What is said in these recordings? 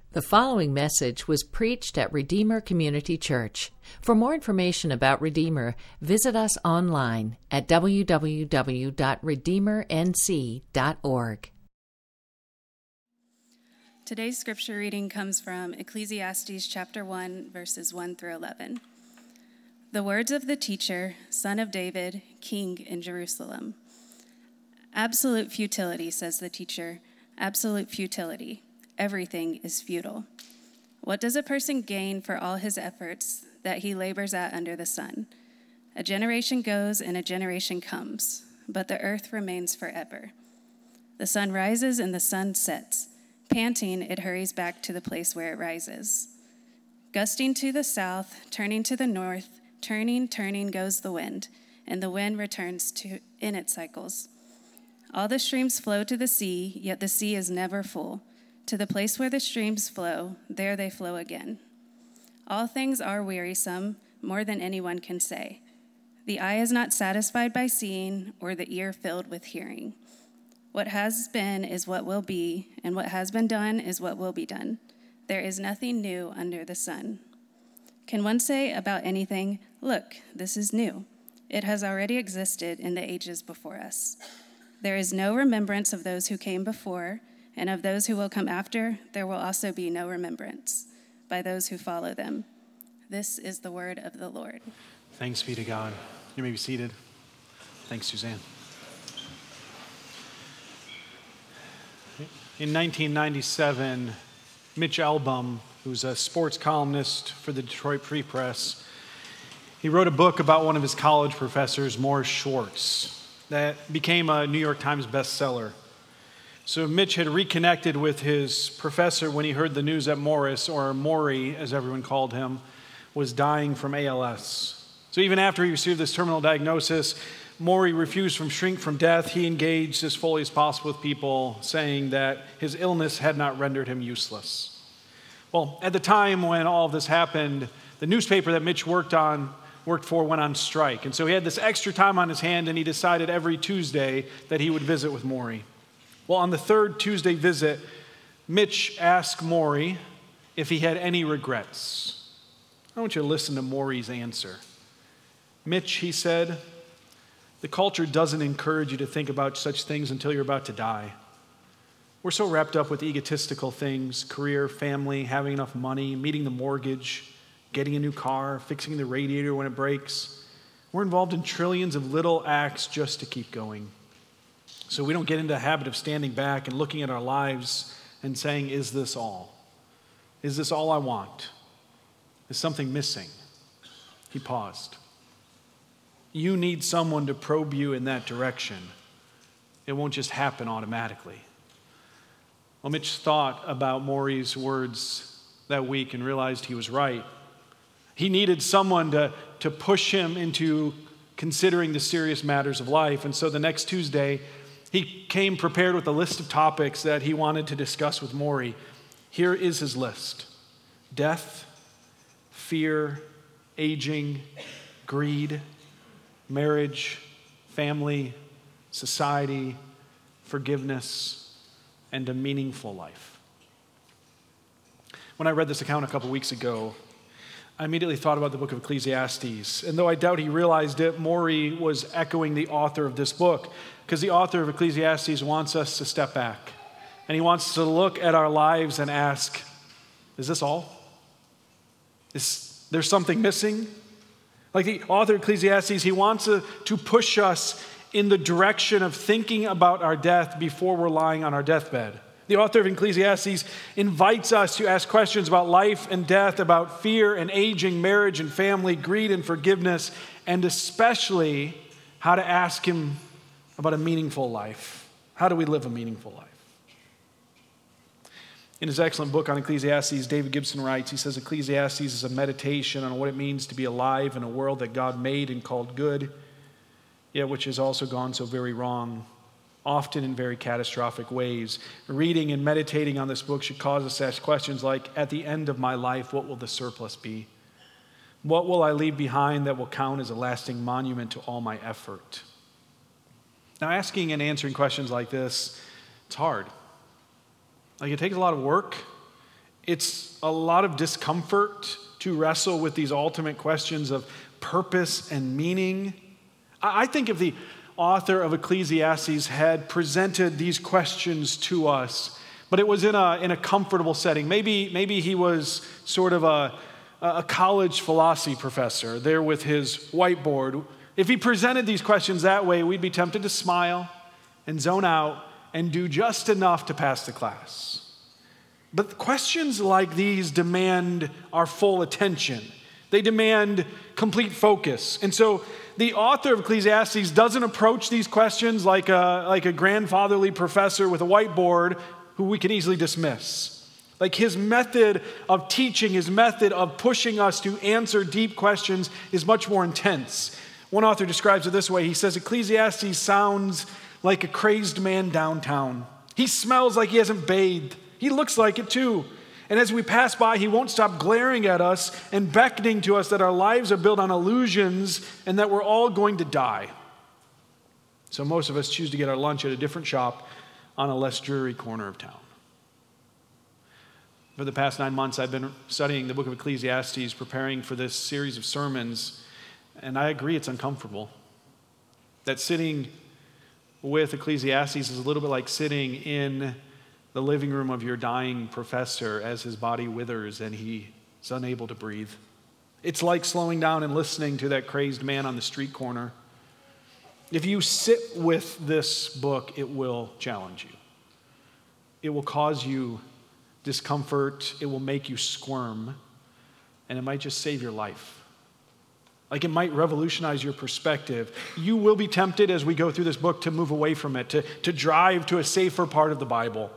The following message was preached at Redeemer Community Church. For more information about Redeemer, visit us online at www.redeemernc.org. Today's scripture reading comes from Ecclesiastes chapter 1, verses 1 through 11. The words of the teacher, son of David, king in Jerusalem. Absolute futility, says the teacher. Absolute futility. Everything is futile. What does a person gain for all his efforts that he labors at under the sun? A generation goes and a generation comes, but the earth remains forever. The sun rises and the sun sets. Panting, it hurries back to the place where it rises. Gusting to the south, turning to the north, turning goes the wind, and the wind returns in its cycles. All the streams flow to the sea, yet the sea is never full. To the place where the streams flow, there they flow again. All things are wearisome, more than anyone can say. The eye is not satisfied by seeing, or the ear filled with hearing. What has been is what will be, and what has been done is what will be done. There is nothing new under the sun. Can one say about anything, "Look, this is new"? It has already existed in the ages before us. There is no remembrance of those who came before, and of those who will come after, there will also be no remembrance by those who follow them. This is the word of the Lord. Thanks be to God. You may be seated. Thanks, Suzanne. In 1997, Mitch Albom, who's a sports columnist for the Detroit Free Press, he wrote a book about one of his college professors, Morris Schwartz, that became a New York Times bestseller. So Mitch had reconnected with his professor when he heard the news that Morris, or Maury as everyone called him, was dying from ALS. So even after he received this terminal diagnosis, Maury refused to shrink from death. He engaged as fully as possible with people, saying that his illness had not rendered him useless. Well, at the time when all of this happened, the newspaper that Mitch worked for went on strike. And so he had this extra time on his hand, and he decided every Tuesday that he would visit with Maury. Well, on the third Tuesday visit, Mitch asked Maury if he had any regrets. I want you to listen to Maury's answer. Mitch, he said, the culture doesn't encourage you to think about such things until you're about to die. We're so wrapped up with egotistical things, career, family, having enough money, meeting the mortgage, getting a new car, fixing the radiator when it breaks. We're involved in trillions of little acts just to keep going. So we don't get into the habit of standing back and looking at our lives and saying, is this all? Is this all I want? Is something missing? He paused. You need someone to probe you in that direction. It won't just happen automatically. Well, Mitch thought about Maury's words that week and realized he was right. He needed someone to push him into considering the serious matters of life. And so the next Tuesday, he came prepared with a list of topics that he wanted to discuss with Maury. Here is his list: death, fear, aging, greed, marriage, family, society, forgiveness, and a meaningful life. When I read this account a couple weeks ago, I immediately thought about the book of Ecclesiastes. And though I doubt he realized it, Maury was echoing the author of this book, because the author of Ecclesiastes wants us to step back. And he wants to look at our lives and ask, is this all? Is there something missing? Like the author of Ecclesiastes, he wants to push us in the direction of thinking about our death before we're lying on our deathbed. The author of Ecclesiastes invites us to ask questions about life and death, about fear and aging, marriage and family, greed and forgiveness, and especially how to ask him about a meaningful life. How do we live a meaningful life? In his excellent book on Ecclesiastes, David Gibson writes, he says, Ecclesiastes is a meditation on what it means to be alive in a world that God made and called good, yet which has also gone so very wrong, often in very catastrophic ways. Reading and meditating on this book should cause us to ask questions like, at the end of my life, what will the surplus be? What will I leave behind that will count as a lasting monument to all my effort? Now, asking and answering questions like this, it's hard. Like, it takes a lot of work, It's a lot of discomfort to wrestle with these ultimate questions of purpose and meaning. I think if the author of Ecclesiastes had presented these questions to us, but it was in a comfortable setting. Maybe he was sort of a college philosophy professor there with his whiteboard. If he presented these questions that way, we'd be tempted to smile and zone out and do just enough to pass the class. But questions like these demand our full attention. They demand complete focus. And so the author of Ecclesiastes doesn't approach these questions like a grandfatherly professor with a whiteboard who we can easily dismiss. Like his method of teaching, his method of pushing us to answer deep questions is much more intense. One author describes it this way. He says, Ecclesiastes sounds like a crazed man downtown. He smells like he hasn't bathed. He looks like it too. And as we pass by, he won't stop glaring at us and beckoning to us that our lives are built on illusions and that we're all going to die. So most of us choose to get our lunch at a different shop on a less dreary corner of town. For the past 9 months, I've been studying the book of Ecclesiastes, preparing for this series of sermons, and I agree it's uncomfortable. That sitting with Ecclesiastes is a little bit like sitting in the living room of your dying professor as his body withers and he's unable to breathe. It's like slowing down and listening to that crazed man on the street corner. If you sit with this book, it will challenge you. It will cause you discomfort. It will make you squirm. And it might just save your life. Like it might revolutionize your perspective. You will be tempted as we go through this book to move away from it, to drive to a safer part of the Bible.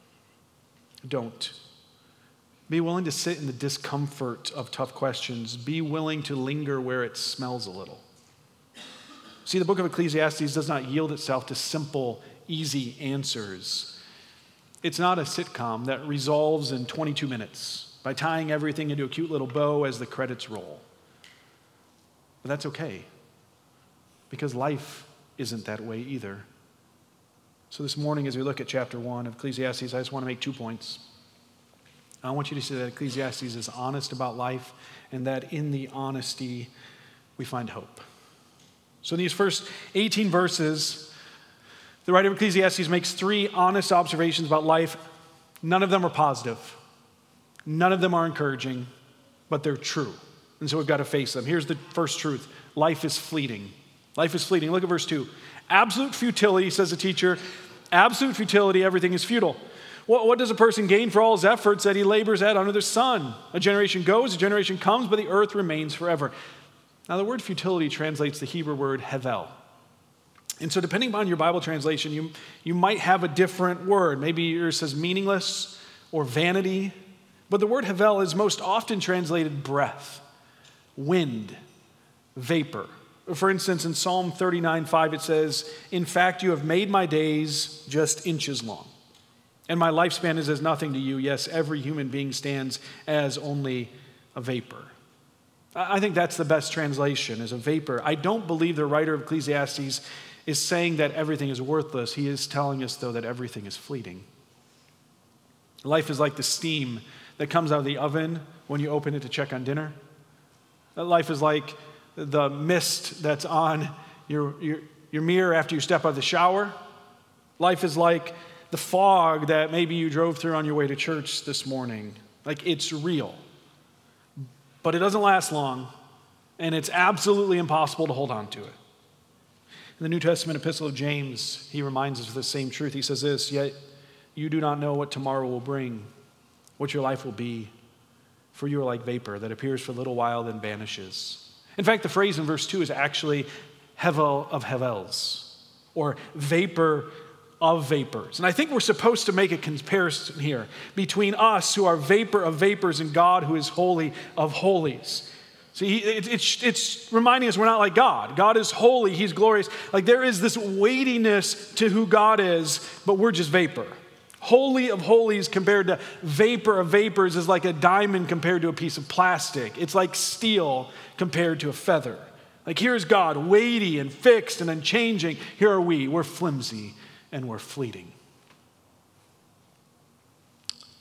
Don't. Be willing to sit in the discomfort of tough questions. Be willing to linger where it smells a little. See, the book of Ecclesiastes does not yield itself to simple, easy answers. It's not a sitcom that resolves in 22 minutes by tying everything into a cute little bow as the credits roll. But that's okay, because life isn't that way either. So this morning, as we look at chapter 1 of Ecclesiastes, I just want to make 2 points. I want you to see that Ecclesiastes is honest about life, and that in the honesty, we find hope. So in these first 18 verses, the writer of Ecclesiastes makes 3 honest observations about life. None of them are positive. None of them are encouraging, but they're true. And so we've got to face them. Here's the first truth. Life is fleeting. Life is fleeting. Look at verse 2. Absolute futility, says the teacher. Absolute futility, everything is futile. What does a person gain for all his efforts that he labors at under the sun? A generation goes, a generation comes, but the earth remains forever. Now, the word futility translates the Hebrew word hevel. And so depending upon your Bible translation, you might have a different word. Maybe yours says meaningless or vanity. But the word hevel is most often translated breath, wind, vapor. For instance, in Psalm 39:5, it says, "In fact, you have made my days just inches long, and my lifespan is as nothing to you. Yes, every human being stands as only a vapor." I think that's the best translation, as a vapor. I don't believe the writer of Ecclesiastes is saying that everything is worthless. He is telling us, though, that everything is fleeting. Life is like the steam that comes out of the oven when you open it to check on dinner. Life is like the mist that's on your mirror after you step out of the shower. Life is like the fog that maybe you drove through on your way to church this morning. Like, it's real. But it doesn't last long, and it's absolutely impossible to hold on to it. In the New Testament epistle of James, he reminds us of the same truth. He says this, "Yet you do not know what tomorrow will bring, what your life will be, for you are like vapor that appears for a little while, then vanishes." In fact, the phrase in verse 2 is actually hevel of hevels, or vapor of vapors. And I think we're supposed to make a comparison here between us, who are vapor of vapors, and God, who is holy of holies. See, it's reminding us we're not like God. God is holy. He's glorious. Like, there is this weightiness to who God is, but we're just vapor. Holy of holies compared to vapor of vapors is like a diamond compared to a piece of plastic. It's like steel compared to a feather. Like, here's God, weighty and fixed and unchanging. Here are we. We're flimsy and we're fleeting.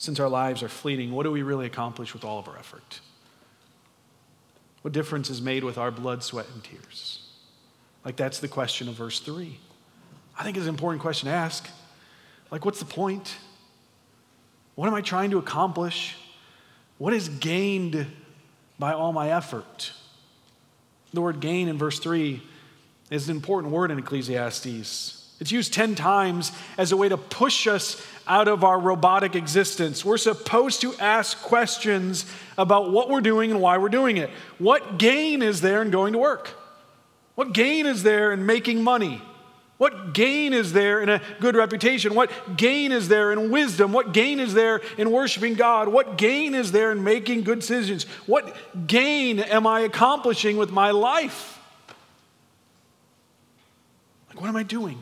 since our lives are fleeting, what do we really accomplish with all of our effort? What difference is made with our blood, sweat, and tears? Like, that's the question of verse 3. I think it's an important question to ask. Like, what's the point? What am I trying to accomplish? What is gained by all my effort? The word gain in verse 3 is an important word in Ecclesiastes. It's used 10 times as a way to push us out of our robotic existence. We're supposed to ask questions about what we're doing and why we're doing it. What gain is there in going to work? What gain is there in making money? What gain is there in a good reputation? What gain is there in wisdom? What gain is there in worshiping God? What gain is there in making good decisions? What gain am I accomplishing with my life? Like, what am I doing?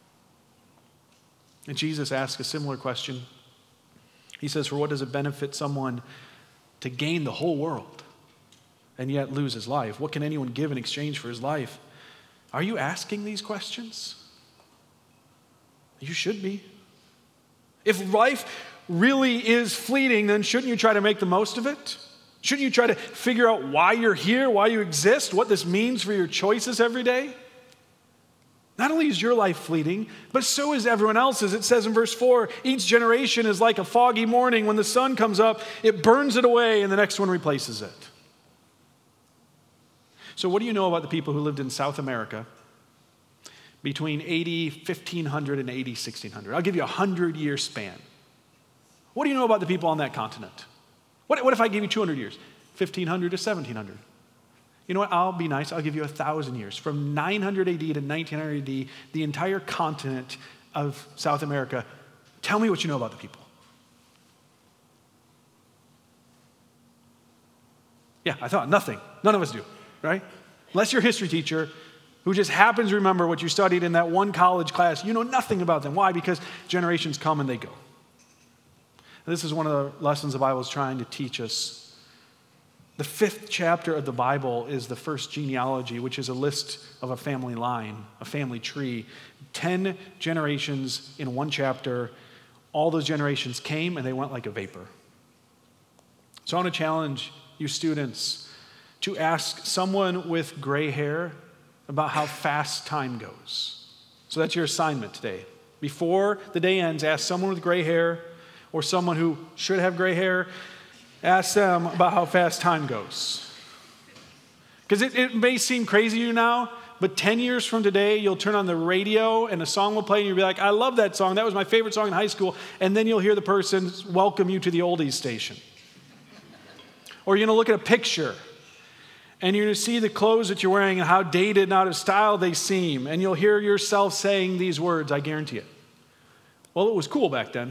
And Jesus asks a similar question. He says, for what does it benefit someone to gain the whole world and yet lose his life? What can anyone give in exchange for his life? Are you asking these questions? You should be. If life really is fleeting, then shouldn't you try to make the most of it? Shouldn't you try to figure out why you're here, why you exist, what this means for your choices every day? Not only is your life fleeting, but so is everyone else's. It says in verse 4, each generation is like a foggy morning. When the sun comes up, it burns it away, and the next one replaces it. So what do you know about the people who lived in South America between AD 1500 and AD 1600? I'll give you a 100-year span. What do you know about the people on that continent? What if I gave you 200 years? 1500 to 1700. You know what? I'll be nice. I'll give you 1,000 years. From 900 AD to 1900 AD, the entire continent of South America. Tell me what you know about the people. Yeah, I thought nothing. None of us do, right? Unless you're a history teacher who just happens to remember what you studied in that one college class. You know nothing about them. Why? Because generations come and they go. And this is one of the lessons the Bible is trying to teach us. The 5th chapter of the Bible is the first genealogy, which is a list of a family line, a family tree. 10 generations in one chapter. All those generations came and they went like a vapor. So I want to challenge you students to ask someone with gray hair about how fast time goes. So that's your assignment today. Before the day ends, ask someone with gray hair or someone who should have gray hair. Ask them about how fast time goes. Because it may seem crazy to you now, but 10 years from today, you'll turn on the radio and a song will play and you'll be like, I love that song. That was my favorite song in high school. And then you'll hear the person welcome you to the oldies station. Or you're going to look at a picture and you're going to see the clothes that you're wearing and how dated and out of style they seem. And you'll hear yourself saying these words, I guarantee it. Well, it was cool back then.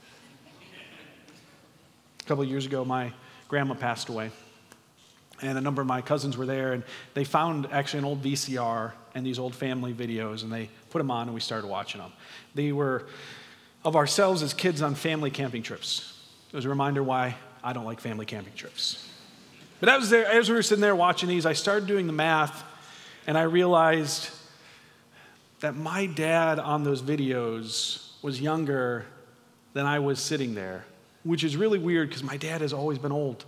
A couple of years ago, my grandma passed away, and a number of my cousins were there, and they found actually an old VCR and these old family videos, and they put them on, and we started watching them. They were of ourselves as kids on family camping trips. It was a reminder why I don't like family camping trips. But as we were sitting there watching these, I started doing the math, and I realized that my dad on those videos was younger than I was sitting there. Which is really weird because my dad has always been old.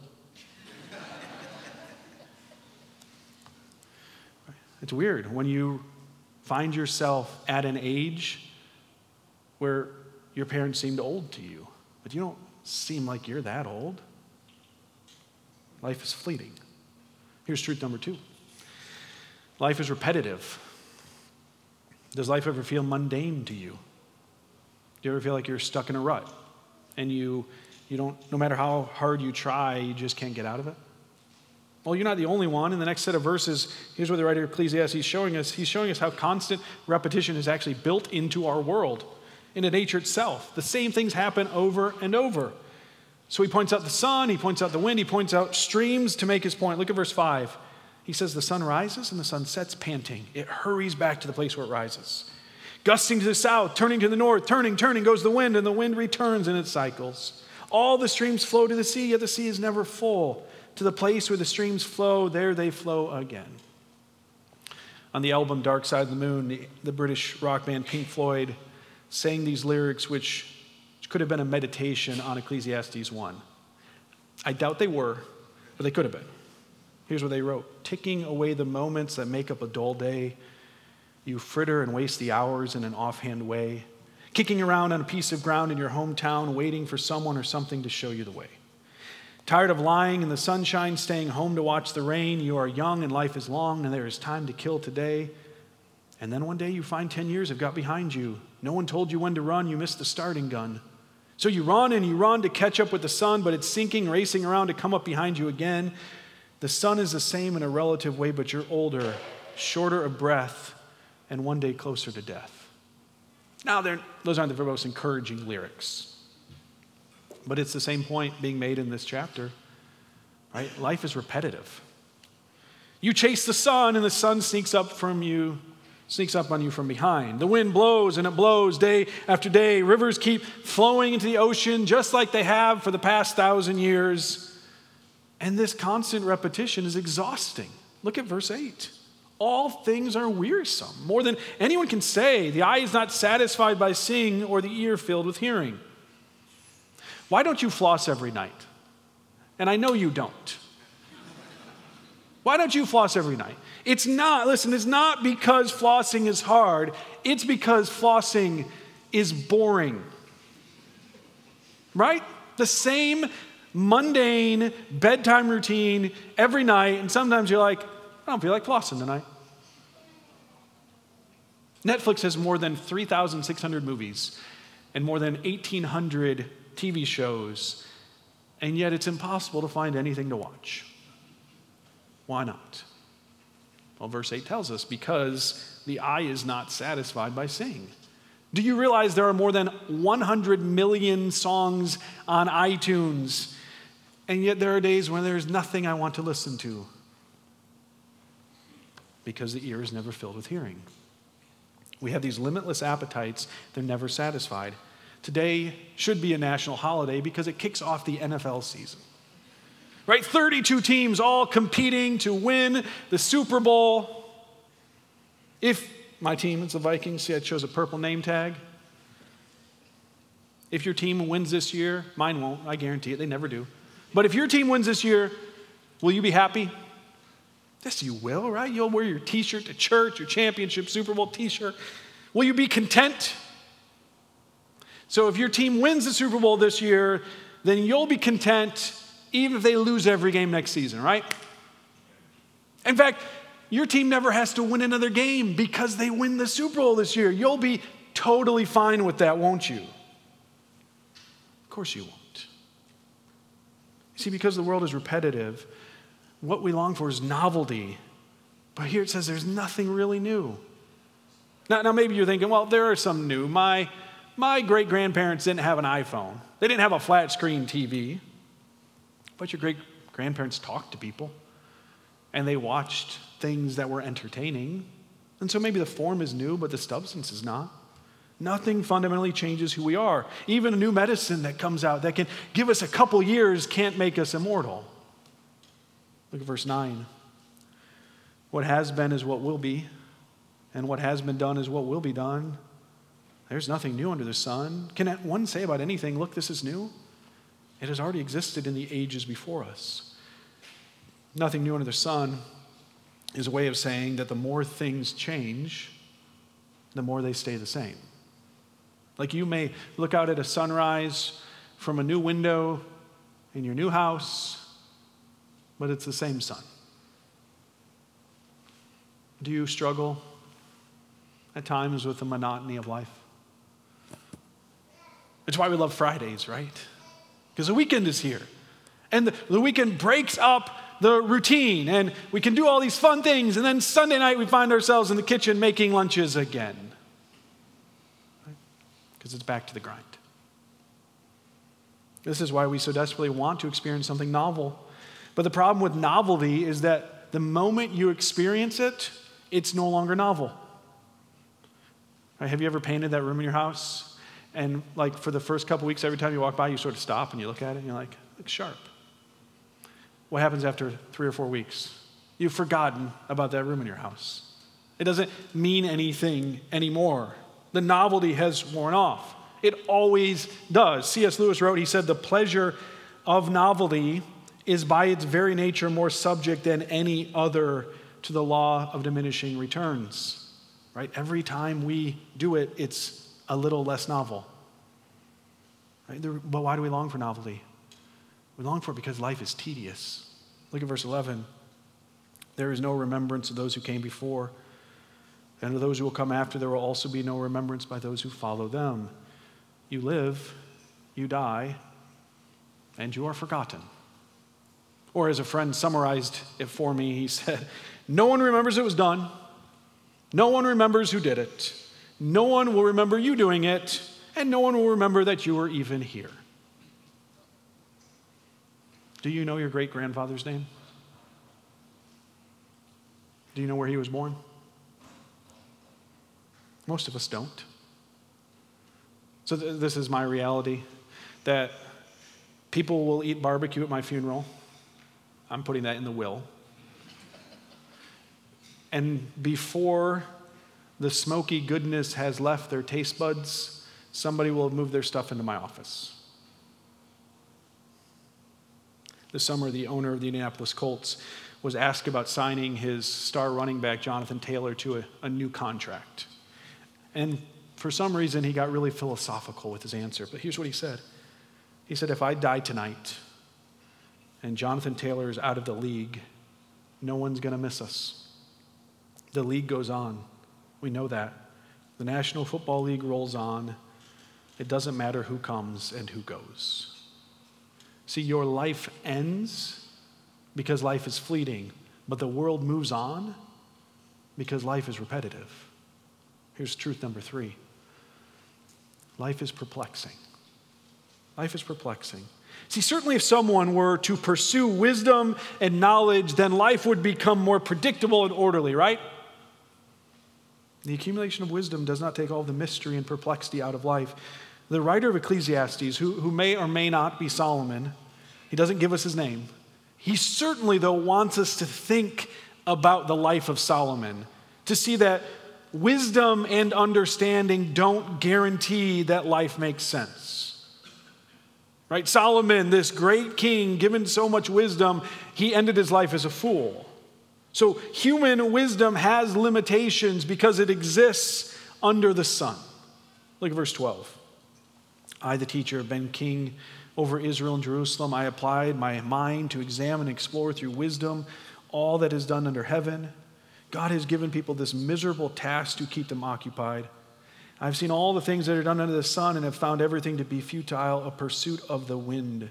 It's weird when you find yourself at an age where your parents seemed old to you, but you don't seem like you're that old. Life is fleeting. Here's truth number 2. Life is repetitive. Does life ever feel mundane to you? Do you ever feel like you're stuck in a rut and you don't, no matter how hard you try, you just can't get out of it? Well, you're not the only one. In the next set of verses, here's what the writer of Ecclesiastes is showing us. He's showing us how constant repetition is actually built into our world, into nature itself. The same things happen over and over. So he points out the sun, he points out the wind, he points out streams to make his point. Look at verse 5. He says, the sun rises and the sun sets panting. It hurries back to the place where it rises. Gusting to the south, turning to the north, turning goes the wind, and the wind returns in its cycles. All the streams flow to the sea, yet the sea is never full. To the place where the streams flow, there they flow again. On the album Dark Side of the Moon, the British rock band Pink Floyd sang these lyrics which which could have been a meditation on Ecclesiastes 1. I doubt they were, but they could have been. Here's what they wrote. Ticking away the moments that make up a dull day, you fritter and waste the hours in an offhand way, kicking around on a piece of ground in your hometown, waiting for someone or something to show you the way. Tired of lying in the sunshine, staying home to watch the rain, you are young and life is long and there is time to kill today. And then one day you find 10 years have got behind you. No one told you when to run, you missed the starting gun. So you run and you run to catch up with the sun, but it's sinking, racing around to come up behind you again. The sun is the same in a relative way, but you're older, shorter of breath, and one day closer to death. Now, those aren't the most encouraging lyrics. But it's the same point being made in this chapter, right? Life is repetitive. You chase the sun, and the sun sneaks up on you from behind. The wind blows, and it blows day after day. Rivers keep flowing into the ocean just like they have for the past 1,000 years. And this constant repetition is exhausting. Look at verse 8. All things are wearisome. More than anyone can say, the eye is not satisfied by seeing or the ear filled with hearing. Why don't you floss every night? And I know you don't. Why don't you floss every night? It's not because flossing is hard. It's because flossing is boring. Right? The same mundane bedtime routine every night, and sometimes you're like, I don't feel like flossing tonight. Netflix has more than 3,600 movies and more than 1,800 TV shows, and yet it's impossible to find anything to watch. Why not? Well, verse 8 tells us, because the eye is not satisfied by seeing. Do you realize there are more than 100 million songs on iTunes, and yet there are days when there's nothing I want to listen to? Because the ear is never filled with hearing. We have these limitless appetites, they're never satisfied. Today should be a national holiday because it kicks off the NFL season. Right? 32 teams all competing to win the Super Bowl. If my team is the Vikings, see I chose a purple name tag. If your team wins this year, mine won't, I guarantee it, they never do. But if your team wins this year, will you be happy? Yes, you will, right? You'll wear your t-shirt to church, your championship Super Bowl t-shirt. Will you be content? So if your team wins the Super Bowl this year, then you'll be content even if they lose every game next season, right? In fact, your team never has to win another game because they win the Super Bowl this year. You'll be totally fine with that, won't you? Of course you won't. See, because the world is repetitive, what we long for is novelty. But here it says there's nothing really new. Now maybe you're thinking, well, there are some new. My great-grandparents didn't have an iPhone. They didn't have a flat-screen TV. But your great-grandparents talked to people, and they watched things that were entertaining. And so maybe the form is new, but the substance is not. Nothing fundamentally changes who we are. Even a new medicine that comes out that can give us a couple years can't make us immortal. Look at verse 9. What has been is what will be, and what has been done is what will be done. There's nothing new under the sun. Can one say about anything, look, this is new? It has already existed in the ages before us. Nothing new under the sun is a way of saying that the more things change, the more they stay the same. Like you may look out at a sunrise from a new window in your new house, but it's the same sun. Do you struggle at times with the monotony of life? It's why we love Fridays, right? Because the weekend is here. And the weekend breaks up the routine. And we can do all these fun things. And then Sunday night we find ourselves in the kitchen making lunches again. Because it's back to the grind. This is why we so desperately want to experience something novel. But the problem with novelty is that the moment you experience it, it's no longer novel. Right, have you ever painted that room in your house? And like for the first couple weeks, every time you walk by, you sort of stop and you look at it and you're like, looks sharp. What happens after 3 or 4 weeks? You've forgotten about that room in your house. It doesn't mean anything anymore. The novelty has worn off. It always does. C.S. Lewis wrote, he said, the pleasure of novelty is by its very nature more subject than any other to the law of diminishing returns. Right? Every time we do it, it's a little less novel. Right? But why do we long for novelty? We long for it because life is tedious. Look at verse 11. There is no remembrance of those who came before, and of those who will come after, there will also be no remembrance by those who follow them. You live, you die, and you are forgotten. Or as a friend summarized it for me, he said, no one remembers it was done. No one remembers who did it. No one will remember you doing it, and no one will remember that you were even here. Do you know your great-grandfather's name? Do you know where he was born? Most of us don't. So this is my reality, that people will eat barbecue at my funeral. I'm putting that in the will. And before the smoky goodness has left their taste buds, somebody will move their stuff into my office. This summer, the owner of the Indianapolis Colts was asked about signing his star running back, Jonathan Taylor, to a new contract. And for some reason, he got really philosophical with his answer. But here's what he said. He said, if I die tonight and Jonathan Taylor is out of the league, no one's going to miss us. The league goes on. We know that. The National Football League rolls on. It doesn't matter who comes and who goes. See, your life ends because life is fleeting, but the world moves on because life is repetitive. Here's truth number 3. Life is perplexing. Life is perplexing. See, certainly if someone were to pursue wisdom and knowledge, then life would become more predictable and orderly, right? The accumulation of wisdom does not take all the mystery and perplexity out of life. The writer of Ecclesiastes, who may or may not be Solomon, he doesn't give us his name. He certainly, though, wants us to think about the life of Solomon, to see that wisdom and understanding don't guarantee that life makes sense. Right? Solomon, this great king, given so much wisdom, he ended his life as a fool. So human wisdom has limitations because it exists under the sun. Look at verse 12. I, the teacher, have been king over Israel and Jerusalem. I applied my mind to examine and explore through wisdom all that is done under heaven. God has given people this miserable task to keep them occupied. I've seen all the things that are done under the sun and have found everything to be futile, a pursuit of the wind.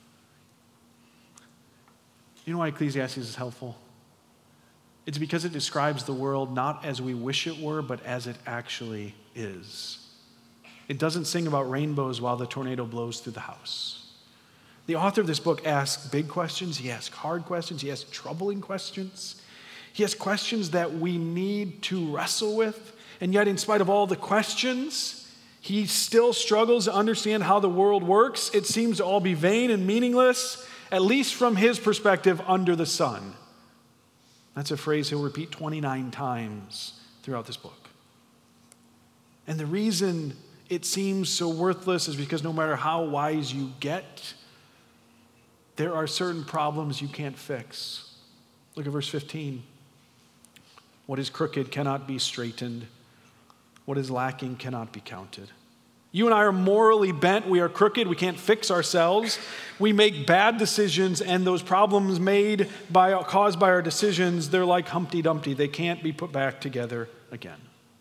You know why Ecclesiastes is helpful? It's because it describes the world not as we wish it were, but as it actually is. It doesn't sing about rainbows while the tornado blows through the house. The author of this book asks big questions. He asks hard questions. He asks troubling questions. He has questions that we need to wrestle with. And yet, in spite of all the questions, he still struggles to understand how the world works. It seems to all be vain and meaningless, at least from his perspective, under the sun. That's a phrase he'll repeat 29 times throughout this book. And the reason it seems so worthless is because no matter how wise you get, there are certain problems you can't fix. Look at verse 15. What is crooked cannot be straightened. What is lacking cannot be counted. You and I are morally bent. We are crooked. We can't fix ourselves. We make bad decisions, and those problems caused by our decisions, they're like Humpty Dumpty. They can't be put back together again.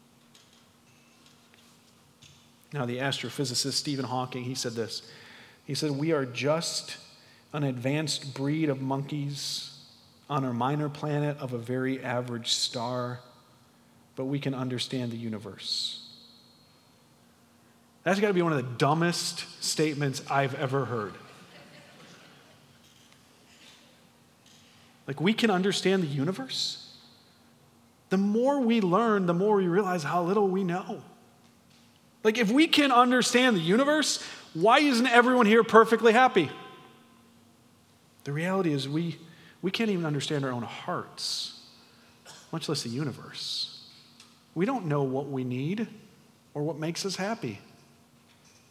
Now, the astrophysicist Stephen Hawking, he said this. He said, we are just an advanced breed of monkeys on a minor planet of a very average star, but we can understand the universe. That's got to be one of the dumbest statements I've ever heard. Like, we can understand the universe? The more we learn, the more we realize how little we know. Like, if we can understand the universe, why isn't everyone here perfectly happy? The reality is we can't even understand our own hearts, much less the universe. We don't know what we need or what makes us happy.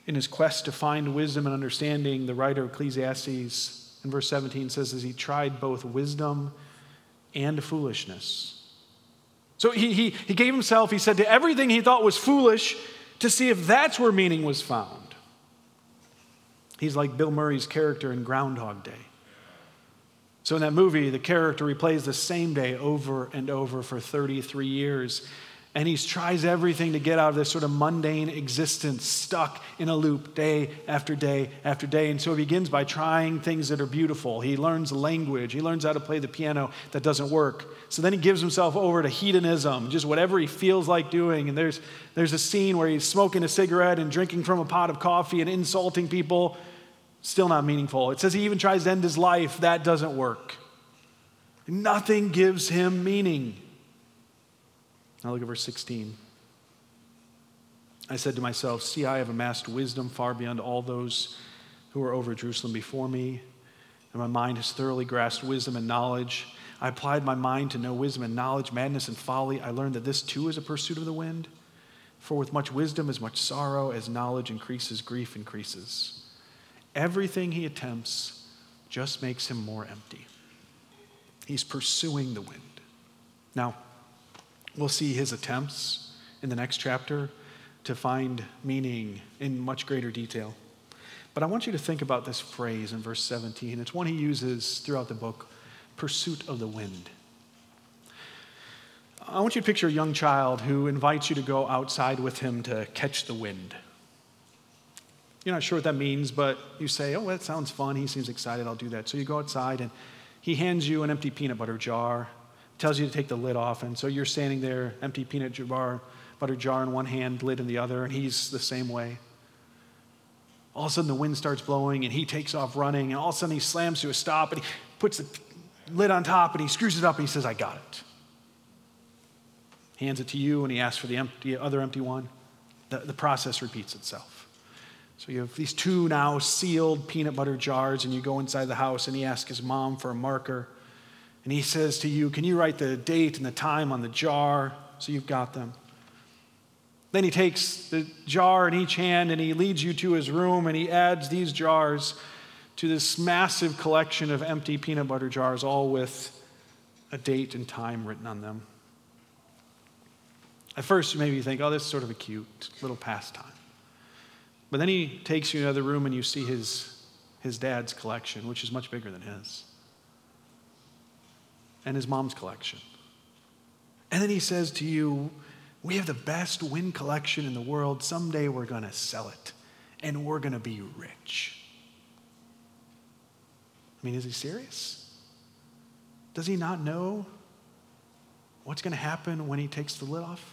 In his quest to find wisdom and understanding, the writer of Ecclesiastes in verse 17 says, as he tried both wisdom and foolishness. So he gave himself, he said, to everything he thought was foolish to see if that's where meaning was found. He's like Bill Murray's character in Groundhog Day. So in that movie, the character replays the same day over and over for 33 years. And he tries everything to get out of this sort of mundane existence, stuck in a loop day after day after day. And so he begins by trying things that are beautiful. He learns language. He learns how to play the piano that doesn't work. So then he gives himself over to hedonism, just whatever he feels like doing. And there's a scene where he's smoking a cigarette and drinking from a pot of coffee and insulting people. Still not meaningful. It says he even tries to end his life. That doesn't work. Nothing gives him meaning. Now look at verse 16. I said to myself, see, I have amassed wisdom far beyond all those who were over Jerusalem before me, and my mind has thoroughly grasped wisdom and knowledge. I applied my mind to know wisdom and knowledge, madness and folly. I learned that this too is a pursuit of the wind. For with much wisdom is much sorrow, as knowledge increases, grief increases. Everything he attempts just makes him more empty. He's pursuing the wind. Now, we'll see his attempts in the next chapter to find meaning in much greater detail. But I want you to think about this phrase in verse 17. It's one he uses throughout the book, pursuit of the wind. I want you to picture a young child who invites you to go outside with him to catch the wind. You're not sure what that means, but you say, oh, that sounds fun. He seems excited. I'll do that. So you go outside, and he hands you an empty peanut butter jar, tells you to take the lid off. And so you're standing there, empty peanut butter jar in one hand, lid in the other, and he's the same way. All of a sudden, the wind starts blowing, and he takes off running, and all of a sudden, he slams to a stop, and he puts the lid on top, and he screws it up, and he says, I got it. He hands it to you, and he asks for the other empty one. The process repeats itself. So you have these two now sealed peanut butter jars, and you go inside the house, and he asks his mom for a marker. And he says to you, can you write the date and the time on the jar? So you've got them. Then he takes the jar in each hand, and he leads you to his room, and he adds these jars to this massive collection of empty peanut butter jars, all with a date and time written on them. At first, maybe you think, oh, this is sort of a cute little pastime. But then he takes you to another room, and you see his dad's collection, which is much bigger than his, and his mom's collection. And then he says to you, we have the best wind collection in the world. Someday we're going to sell it, and we're going to be rich. I mean, is he serious? Does he not know what's going to happen when he takes the lid off?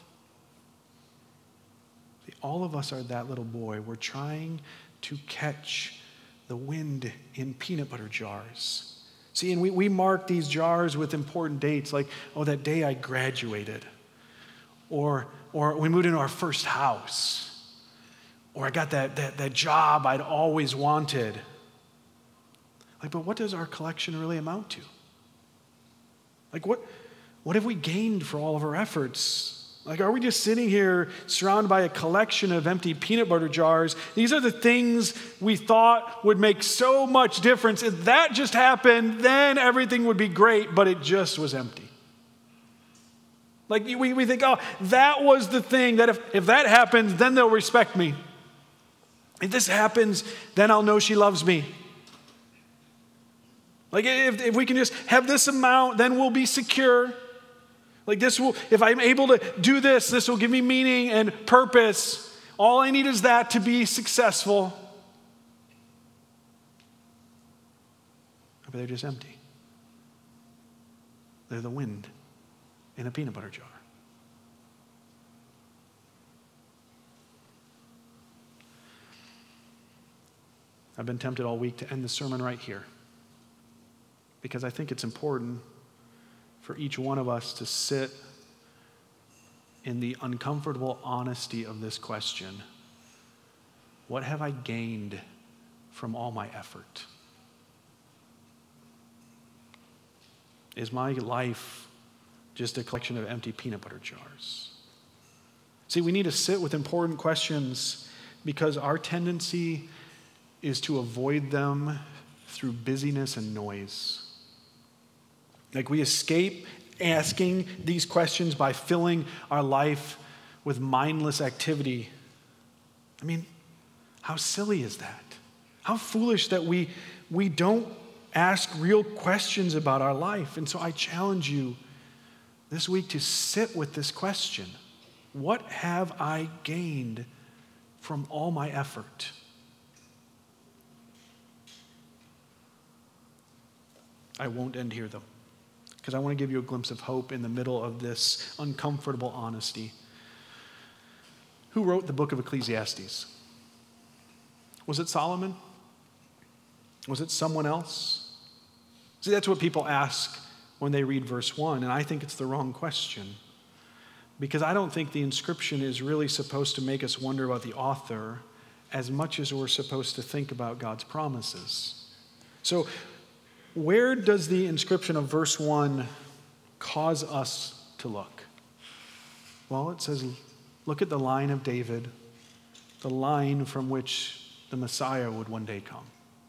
See, all of us are that little boy. We're trying to catch the wind in peanut butter jars. See, and we mark these jars with important dates, like, oh, that day I graduated, or we moved into our first house, or I got that job I'd always wanted. Like, but what does our collection really amount to? Like, what have we gained for all of our efforts? Like, are we just sitting here surrounded by a collection of empty peanut butter jars? These are the things we thought would make so much difference. If that just happened, then everything would be great, but it just was empty. Like, we think, oh, that was the thing, that if that happens, then they'll respect me. If this happens, then I'll know she loves me. Like, if we can just have this amount, then we'll be secure. Like, this will, if I'm able to do this, this will give me meaning and purpose. All I need is that to be successful. But they're just empty. They're the wind in a peanut butter jar. I've been tempted all week to end the sermon right here, because I think it's important for each one of us to sit in the uncomfortable honesty of this question. What have I gained from all my effort? Is my life just a collection of empty peanut butter jars? See, we need to sit with important questions because our tendency is to avoid them through busyness and noise. Like we escape asking these questions by filling our life with mindless activity. I mean, how silly is that? How foolish that we don't ask real questions about our life. And so I challenge you this week to sit with this question. What have I gained from all my effort? I won't end here, though, because I want to give you a glimpse of hope in the middle of this uncomfortable honesty. Who wrote the book of Ecclesiastes? Was it Solomon? Was it someone else? See, that's what people ask when they read verse 1, and I think it's the wrong question, because I don't think the inscription is really supposed to make us wonder about the author as much as we're supposed to think about God's promises. So, where does the inscription of verse 1 cause us to look? Well, it says, look at the line of David, the line from which the Messiah would one day come.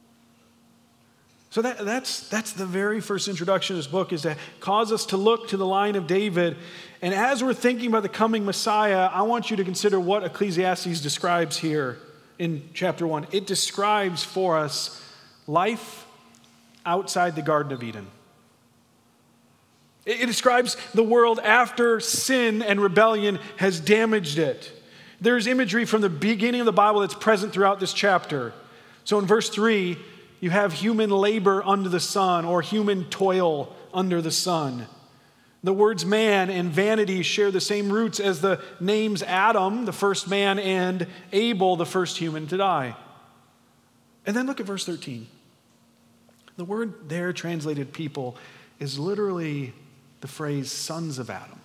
So that's the very first introduction of this book, is to cause us to look to the line of David. And as we're thinking about the coming Messiah, I want you to consider what Ecclesiastes describes here in chapter 1. It describes for us life outside the Garden of Eden. It describes the world after sin and rebellion has damaged it. There's imagery from the beginning of the Bible that's present throughout this chapter. So in verse 3, you have human labor under the sun, or human toil under the sun. The words man and vanity share the same roots as the names Adam, the first man, and Abel, the first human to die. And then look at verse 13. The word there translated people is literally the phrase sons of Adam.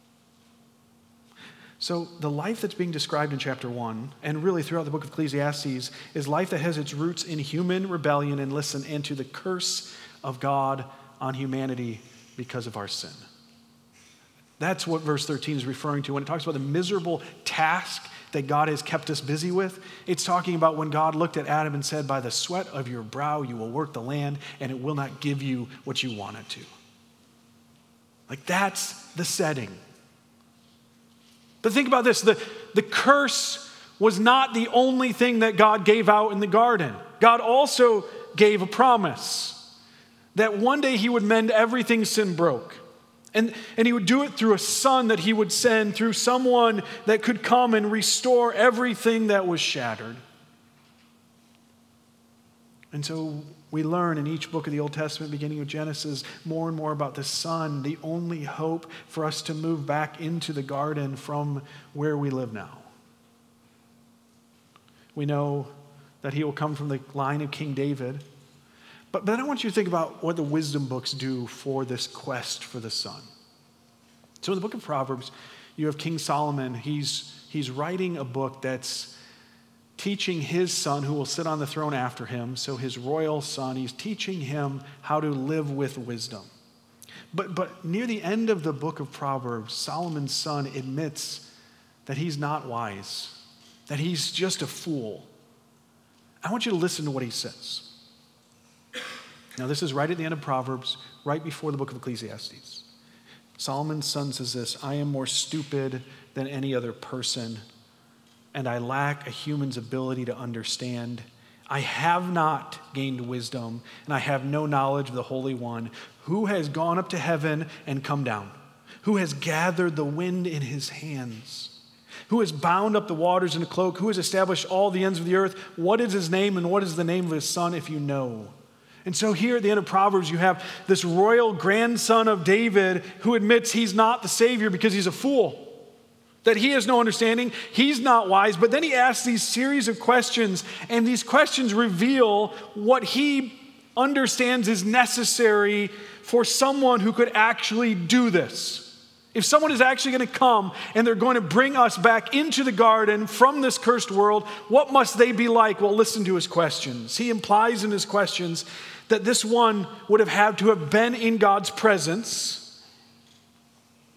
So the life that's being described in chapter 1, and really throughout the book of Ecclesiastes, is life that has its roots in human rebellion and to the curse of God on humanity because of our sin. That's what verse 13 is referring to when it talks about the miserable task that God has kept us busy with. It's talking about when God looked at Adam and said, by the sweat of your brow you will work the land, and it will not give you what you want it to. Like, that's the setting. But think about this, the curse was not the only thing that God gave out in the garden. God also gave a promise that one day he would mend everything sin broke. And he would do it through a son that he would send, through someone that could come and restore everything that was shattered. And so we learn in each book of the Old Testament, beginning with Genesis, more and more about the Son, the only hope for us to move back into the garden from where we live now. We know that he will come from the line of King David. But I want you to think about what the wisdom books do for this quest for the Son. So in the book of Proverbs, you have King Solomon. He's writing a book that's teaching his son, who will sit on the throne after him, so his royal son, he's teaching him how to live with wisdom. But near the end of the book of Proverbs, Solomon's son admits that he's not wise, that he's just a fool. I want you to listen to what he says. Now, this is right at the end of Proverbs, right before the book of Ecclesiastes. Solomon's son says this, I am more stupid than any other person, and I lack a human's ability to understand. I have not gained wisdom, and I have no knowledge of the Holy One, who has gone up to heaven and come down, who has gathered the wind in his hands, who has bound up the waters in a cloak, who has established all the ends of the earth. What is his name, and what is the name of his son, if you know? And so here at the end of Proverbs, you have this royal grandson of David who admits he's not the Savior because he's a fool, that he has no understanding, he's not wise. But then he asks these series of questions, and these questions reveal what he understands is necessary for someone who could actually do this. If someone is actually going to come and they're going to bring us back into the garden from this cursed world, what must they be like? Well, listen to his questions. He implies in his questions that this one would have had to have been in God's presence,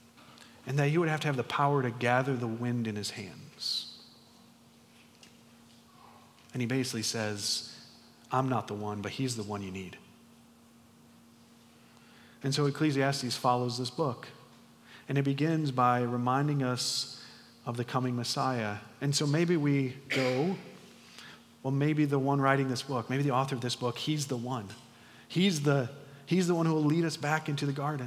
and that he would have to have the power to gather the wind in his hands. And he basically says, I'm not the one, but he's the one you need. And so Ecclesiastes follows this book. And it begins by reminding us of the coming Messiah. And so maybe we go, well, maybe the one writing this book, maybe the author of this book, he's the one. He's the one who will lead us back into the garden.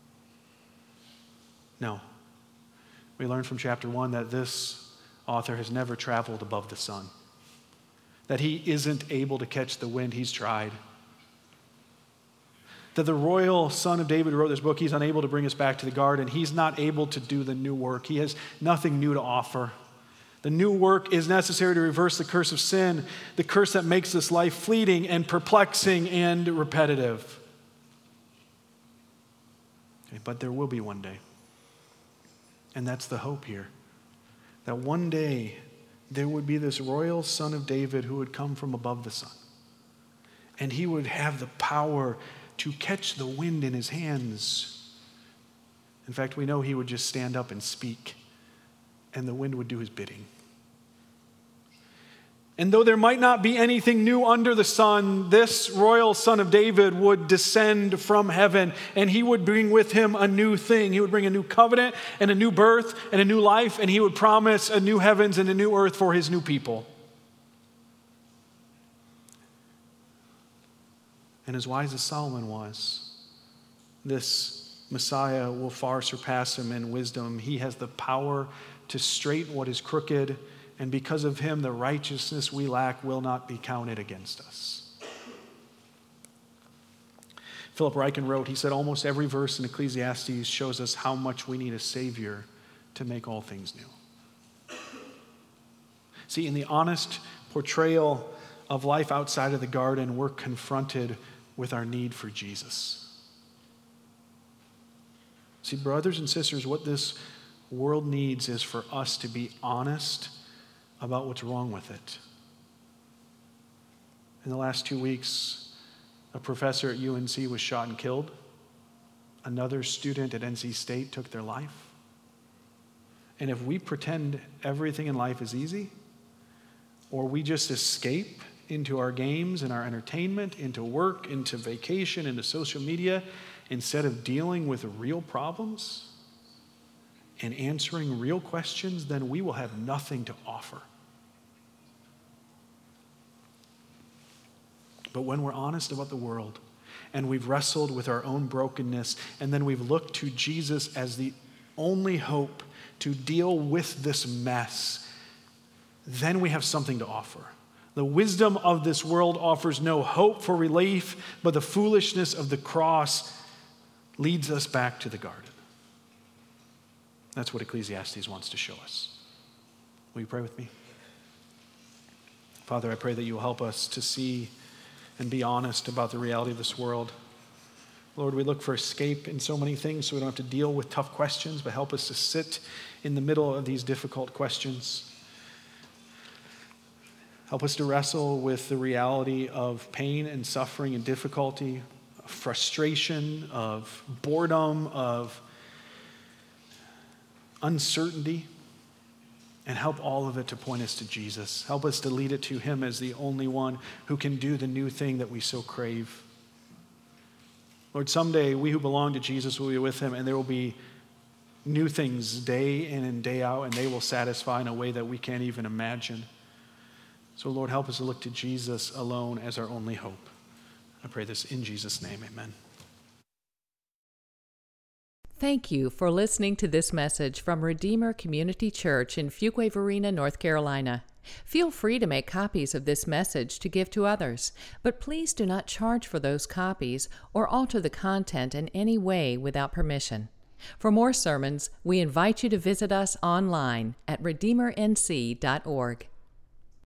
No. We learn from chapter 1 that this author has never traveled above the sun, that he isn't able to catch the wind. He's tried. That the royal son of David who wrote this book, he's unable to bring us back to the garden. He's not able to do the new work. He has nothing new to offer. The new work is necessary to reverse the curse of sin, the curse that makes this life fleeting and perplexing and repetitive. Okay, but there will be one day. And that's the hope here. That one day there would be this royal son of David who would come from above the sun. And he would have the power to catch the wind in his hands. In fact, we know he would just stand up and speak, and the wind would do his bidding. And though there might not be anything new under the sun, this royal son of David would descend from heaven, and he would bring with him a new thing. He would bring a new covenant and a new birth and a new life, and he would promise a new heavens and a new earth for his new people. And as wise as Solomon was, this Messiah will far surpass him in wisdom. He has the power to straighten what is crooked, and because of him, the righteousness we lack will not be counted against us. Philip Ryken wrote, he said, almost every verse in Ecclesiastes shows us how much we need a Savior to make all things new. See, in the honest portrayal of life outside of the garden, we're confronted with our need for Jesus. See, brothers and sisters, what this world needs is for us to be honest about what's wrong with it. In the last 2 weeks, a professor at UNC was shot and killed. Another student at NC State took their life. And if we pretend everything in life is easy, or we just escape into our games and our entertainment, into work, into vacation, into social media, instead of dealing with real problems and answering real questions, then we will have nothing to offer. But when we're honest about the world and we've wrestled with our own brokenness, and then we've looked to Jesus as the only hope to deal with this mess, then we have something to offer. The wisdom of this world offers no hope for relief, but the foolishness of the cross leads us back to the garden. That's what Ecclesiastes wants to show us. Will you pray with me? Father, I pray that you will help us to see and be honest about the reality of this world. Lord, we look for escape in so many things so we don't have to deal with tough questions, but help us to sit in the middle of these difficult questions. Help us to wrestle with the reality of pain and suffering and difficulty, of frustration, of boredom, of uncertainty, and help all of it to point us to Jesus. Help us to lead it to him as the only one who can do the new thing that we so crave. Lord, someday we who belong to Jesus will be with him, and there will be new things day in and day out, and they will satisfy in a way that we can't even imagine. So, Lord, help us to look to Jesus alone as our only hope. I pray this in Jesus' name, amen. Thank you for listening to this message from Redeemer Community Church in Fuquay-Varina, North Carolina. Feel free to make copies of this message to give to others, but please do not charge for those copies or alter the content in any way without permission. For more sermons, we invite you to visit us online at redeemernc.org.